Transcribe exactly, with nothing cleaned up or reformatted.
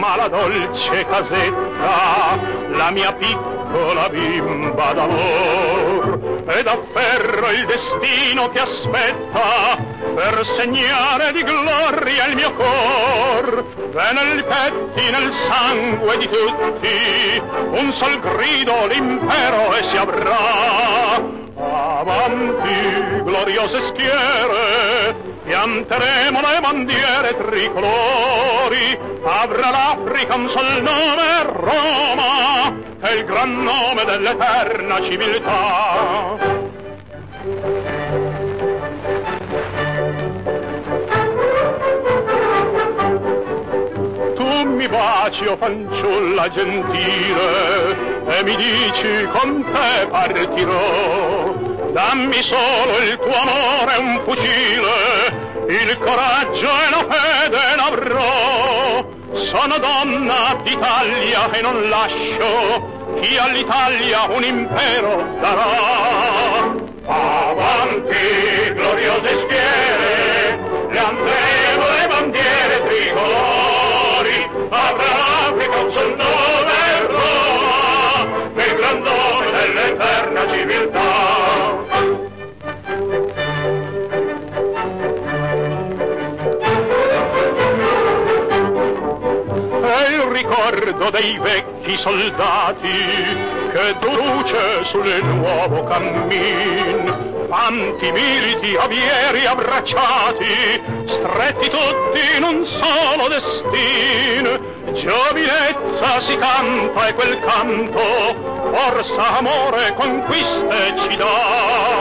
ma la dolce casetta, la mia piccola bimba d'amor, ed afferro il destino che aspetta per segnare di gloria il mio cor. E nel petti, nel sangue di tutti, un sol grido l'impero e si avrà. Avanti, gloriose schiere, pianteremo le bandiere tricolori, avrà l'Africa un sol nome, Roma, è il gran nome dell'eterna civiltà. Tu mi baci, o fanciulla gentile, e mi dici con te partirò. Dammi solo il tuo amore, un fucile, il coraggio e la fede l'avrò. Sono donna d'Italia e non lascio chi all'Italia un impero darà. Avanti, gloriose schiere, pianteremo le bandiere tricolori, avrà l'Africa un sol nome, Roma, nel gran nome dell'eterna civiltà. Ricordo dei vecchi soldati che luce sul nuovo cammin, quanti militi avieri abbracciati, stretti tutti in un solo destin. Giovinezza si canta e quel canto forza, amore, conquiste ci dà.